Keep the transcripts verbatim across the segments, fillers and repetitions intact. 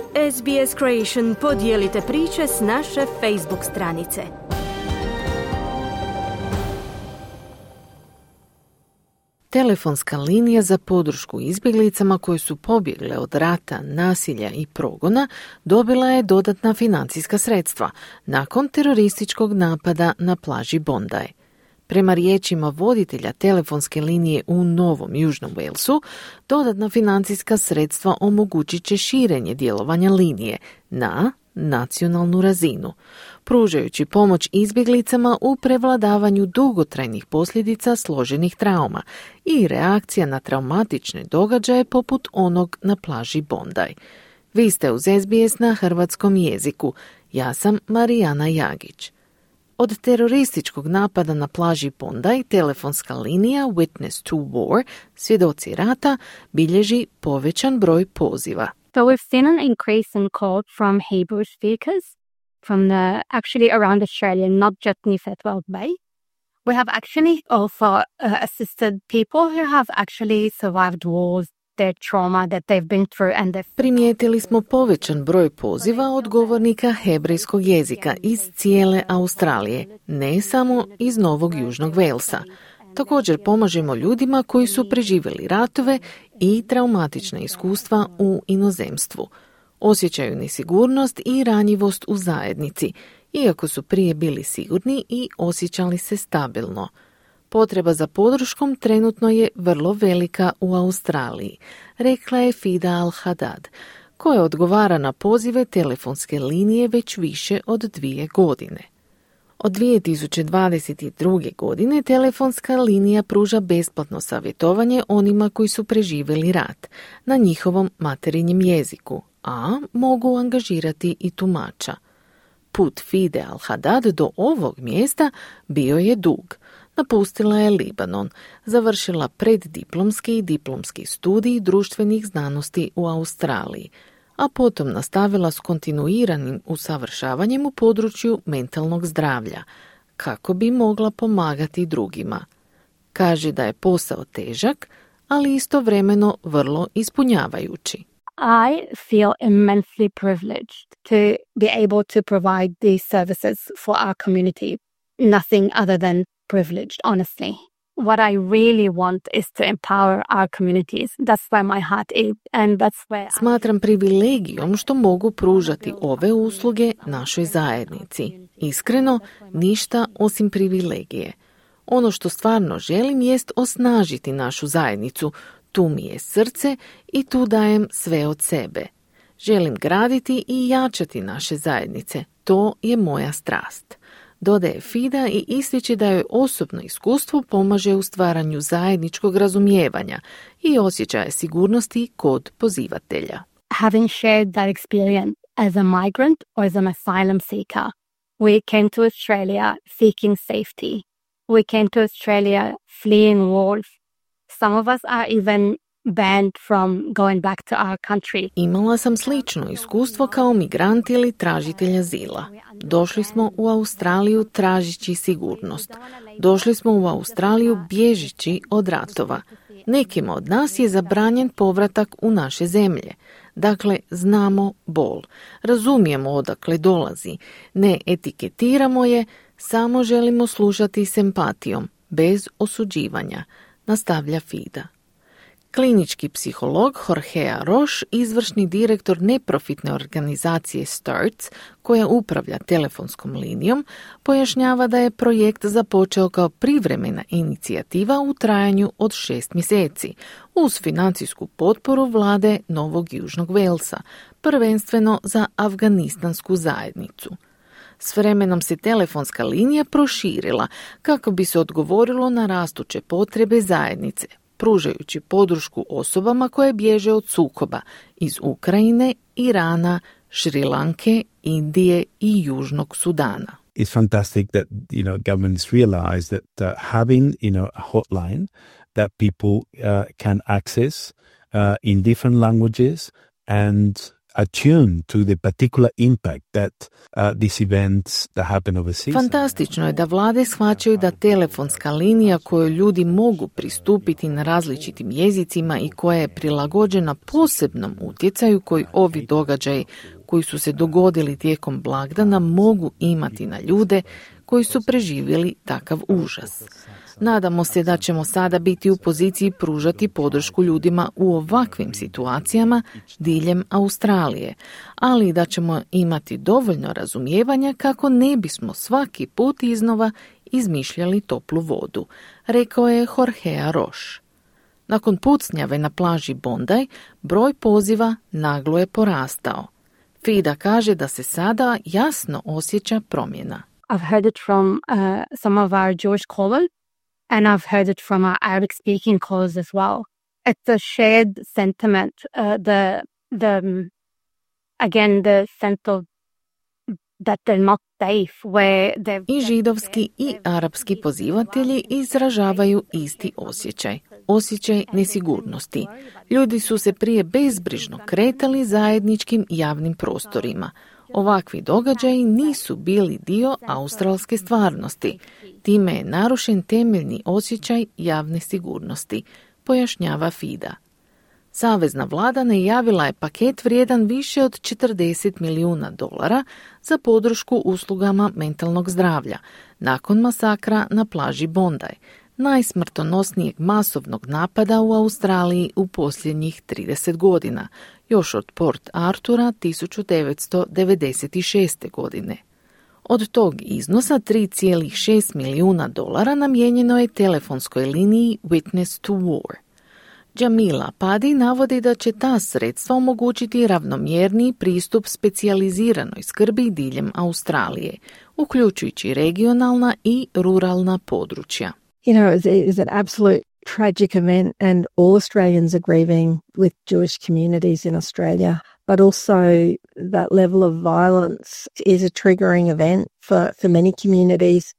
S B S Creation podijelite priče s naše Facebook stranice. Telefonska linija za podršku izbjeglicama koje su pobjegle od rata, nasilja i progona dobila je dodatna financijska sredstva nakon terorističkog napada na plaži Bondi. Prema riječima voditelja telefonske linije u Novom Južnom Walesu, dodatna financijska sredstva omogućit će širenje djelovanja linije na nacionalnu razinu, pružajući pomoć izbjeglicama u prevladavanju dugotrajnih posljedica složenih trauma i reakcija na traumatične događaje poput onog na plaži Bondi. Vi ste uz S B S na hrvatskom jeziku. Ja sam Marijana Jagić. Od terorističkog napada na plaži Bondi, telefonska linija Witness to War, svjedoci rata, bilježi povećan broj poziva. So we've seen an increase in calls from Hebrew speakers from the actually around Australia, not just New South Wales Bay. We have actually also uh, assisted people who have actually survived wars, their trauma that they've been through and they've... Primijetili smo povećan broj poziva od govornika hebrejskog jezika iz cijele Australije, ne samo iz Novog Južnog Walesa. Također pomažemo ljudima koji su preživjeli ratove i traumatična iskustva u inozemstvu. Osjećaju nesigurnost i ranjivost u zajednici, iako su prije bili sigurni i osjećali se stabilno. Potreba za podrškom trenutno je vrlo velika u Australiji, rekla je Fida Al-Haddad, koja odgovara na pozive telefonske linije već više od dvije godine. Od dvije tisuće dvadeset druge. godine telefonska linija pruža besplatno savjetovanje onima koji su preživjeli rat na njihovom materinjem jeziku, a mogu angažirati i tumača. Put Fide Al-Haddad do ovog mjesta bio je dug. Napustila je Libanon, završila preddiplomski i diplomski studij društvenih znanosti u Australiji, a potom nastavila s kontinuiranim usavršavanjem u području mentalnog zdravlja, kako bi mogla pomagati drugima. Kaže da je posao težak, ali istovremeno vrlo ispunjavajući. I feel immensely privileged to be able to provide these services for our community. Nothing other than privileged, honestly. What I really want is to empower our communities. That's where my heart is and that's where I... Smatram privilegijom što mogu pružati ove usluge našoj zajednici. Iskreno, ništa osim privilegije. Ono što stvarno želim jest osnažiti našu zajednicu. Tu mi je srce i tu dajem sve od sebe. Želim graditi i jačati naše zajednice. To je moja strast. Dodaje Fida i ističe da joj osobno iskustvo pomaže u stvaranju zajedničkog razumijevanja i osjećaja sigurnosti kod pozivatelja. Having shared that experience as a migrant or as an asylum seeker, we came to Australia seeking safety. We came to Australia fleeing wars. Some of us are even banned from going back to our country. Imala sam slično iskustvo kao migrant ili tražitelj azila. Došli smo u Australiju tražići sigurnost. Došli smo u Australiju bježići od ratova. Nekima od nas je zabranjen povratak u naše zemlje. Dakle, znamo bol. Razumijemo odakle dolazi. Ne etiketiramo je, samo želimo slušati s empatijom, bez osuđivanja, nastavlja Fida. Klinički psiholog Jorgea Roš, izvršni direktor neprofitne organizacije Starts, koja upravlja telefonskom linijom, pojašnjava da je projekt započeo kao privremena inicijativa u trajanju od šest mjeseci, uz financijsku potporu vlade Novog Južnog Walesa, prvenstveno za afganistansku zajednicu. S vremenom se telefonska linija proširila kako bi se odgovorilo na rastuće potrebe zajednice, pružajući podršku osobama koje bježe od sukoba iz Ukrajine, Irana, Šrilanke, Indije i Južnog Sudana. It's fantastic that, you know, governments realize that uh, having, you know, a hotline that people uh, can access uh, in different languages and attuned to the particular impact that uh, these events that happen overseas. Fantastično je da vlade shvaćaju da telefonska linija kojoj ljudi mogu pristupiti na različitim jezicima i koja je prilagođena posebnom utjecaju koji ovi događaji koji su se dogodili tijekom blagdana mogu imati na ljude koji su preživjeli takav užas. Nadamo se da ćemo sada biti u poziciji pružati podršku ljudima u ovakvim situacijama diljem Australije, ali i da ćemo imati dovoljno razumijevanja kako ne bismo svaki put iznova izmišljali toplu vodu, rekao je Jorge Roš. Nakon pucnjave na plaži Bondi, broj poziva naglo je porastao. Fida kaže da se sada jasno osjeća promjena. I've heard it from uh, some of our Jewish callers, and I've heard it from our Arabic-speaking callers as well. It's a shared sentiment, uh, the, the, again, the sense of that they're not safe, where they've... I židovski i arapski pozivatelji izražavaju isti osjećaj, osjećaj nesigurnosti. Ljudi su se prije bezbrižno kretali zajedničkim javnim prostorima. Ovakvi događaji nisu bili dio australske stvarnosti. Time je narušen temeljni osjećaj javne sigurnosti, pojašnjava Fida. Savezna vlada najavila je paket vrijedan više od četrdeset milijuna dolara za podršku uslugama mentalnog zdravlja nakon masakra na plaži Bondi, najsmrtonosnijeg masovnog napada u Australiji u posljednjih trideset godina, još od Port Artura tisuću devetsto devedeset šeste. godine. Od tog iznosa tri zarez šest milijuna dolara namijenjeno je telefonskoj liniji Witness to War. Jamila Padi navodi da će ta sredstva omogućiti ravnomjerniji pristup specijaliziranoj skrbi diljem Australije, uključujući regionalna i ruralna područja. You know, it was, it was an absolute tragic event, and all Australians are grieving with Jewish communities in Australia. But also that level of violence is a triggering event for, for many communities.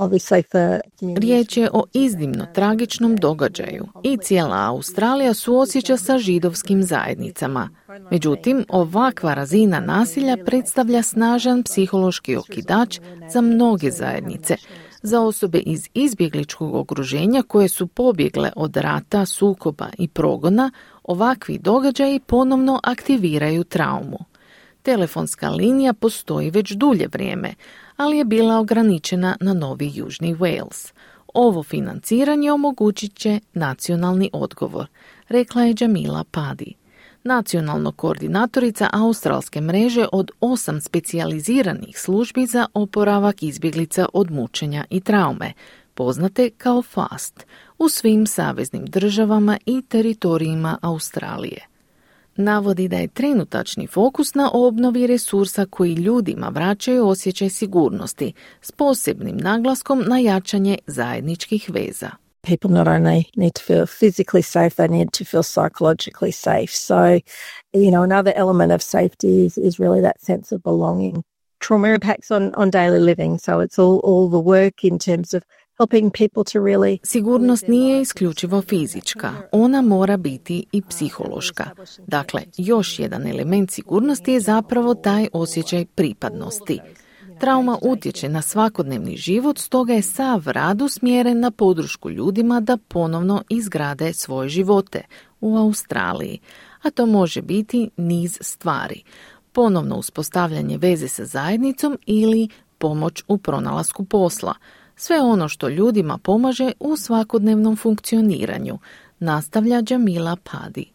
Riječ je o iznimno tragičnom događaju i cijela Australija suosjeća sa židovskim zajednicama. Međutim, ovakva razina nasilja predstavlja snažan psihološki okidač za mnoge zajednice, za osobe iz izbjegličkog okruženja koje su pobjegle od rata, sukoba i progona. Ovakvi događaji ponovno aktiviraju traumu. Telefonska linija postoji već dulje vrijeme, ali je bila ograničena na Novi Južni Wales. Ovo financiranje omogućit će nacionalni odgovor, rekla je Jamila Padi. Nacionalna koordinatorica australske mreže od osam specijaliziranih službi za oporavak izbjeglica od mučenja i traume, poznate kao FAST, u svim saveznim državama i teritorijima Australije. Navodi da je trenutačni fokus na obnovi resursa koji ljudima vraćaju osjećaj sigurnosti, s posebnim naglaskom na jačanje zajedničkih veza. People not only need to feel physically safe, they need to feel psychologically safe. So, you know, another element of safety is, is really that sense of belonging. Trauma impacts on, on daily living, so it's all, all the work in terms of helping people to really... Sigurnost nije isključivo fizička, ona mora biti i psihološka. Dakle, još jedan element sigurnosti je zapravo taj osjećaj pripadnosti. Trauma utječe na svakodnevni život, stoga je sav rad usmjeren na podršku ljudima da ponovno izgrade svoje živote u Australiji, a to može biti niz stvari. Ponovno uspostavljanje veze sa zajednicom ili pomoć u pronalasku posla. Sve ono što ljudima pomaže u svakodnevnom funkcioniranju, nastavlja Jamila Padi.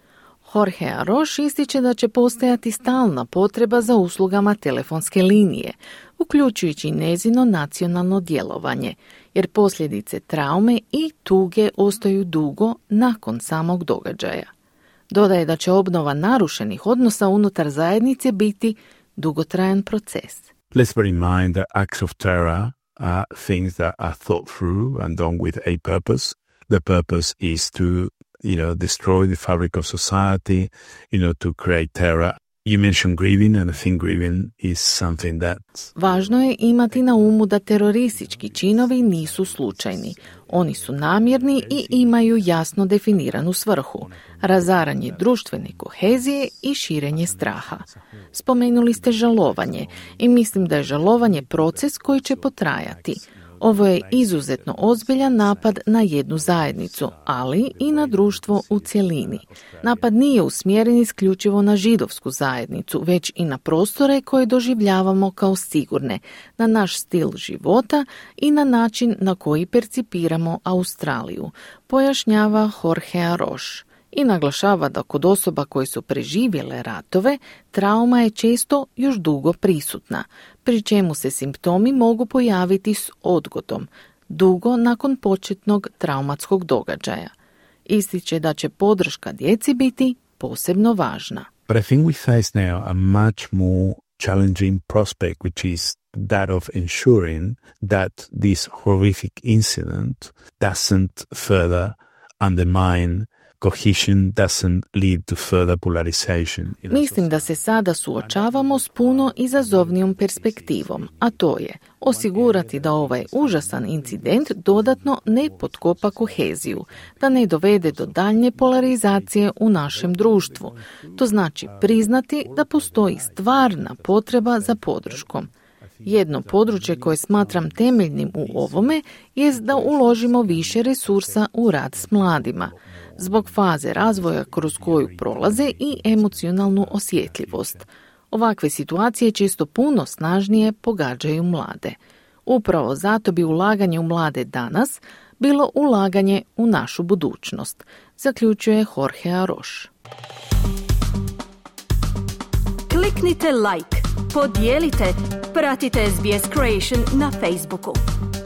Jorge Roš ističe da će postojati stalna potreba za uslugama telefonske linije, uključujući njezino nacionalno djelovanje, jer posljedice traume i tuge ostaju dugo nakon samog događaja. Dodaje da će obnova narušenih odnosa unutar zajednice biti dugotrajan proces. Let's bear in mind that acts of terror are things that are thought through and done with a purpose. The purpose is to, you know, destroy the fabric of society, you know, to create terror. You mentioned grieving, and I think grieving is something that... Važno je imati na umu da teroristički činovi nisu slučajni. Oni su namjerni i imaju jasno definiranu svrhu, razaranje društvene kohezije i širenje straha. Spomenuli ste žalovanje i mislim da je žalovanje proces koji će potrajati. Ovo je izuzetno ozbiljan napad na jednu zajednicu, ali i na društvo u cjelini. Napad nije usmjeren isključivo na židovsku zajednicu, već i na prostore koje doživljavamo kao sigurne, na naš stil života i na način na koji percipiramo Australiju, pojašnjava Jorge Aroš. I naglašava da kod osoba koje su preživjele ratove, trauma je često još dugo prisutna, pri čemu se simptomi mogu pojaviti s odgodom, dugo nakon početnog traumatskog događaja. Ističe da će podrška djeci biti posebno važna. But I think we face now a much more challenging prospect, which is that of ensuring that this horrific incident doesn't further undermine cohesion, doesn't lead to further polarization. Mislim da se sada suočavamo s puno izazovnijom perspektivom, a to je osigurati da ovaj užasan incident dodatno ne potkopa koheziju, da ne dovede do daljnje polarizacije u našem društvu. To znači priznati da postoji stvarna potreba za podrškom. Jedno područje koje smatram temeljnim u ovome jest da uložimo više resursa u rad s mladima, zbog faze razvoja kroz koju prolaze i emocionalnu osjetljivost. Ovakve situacije često puno snažnije pogađaju mlade. Upravo zato bi ulaganje u mlade danas bilo ulaganje u našu budućnost, zaključuje Jorge Aroš. Kliknite like, podijelite, pratite S B S Creation na Facebooku.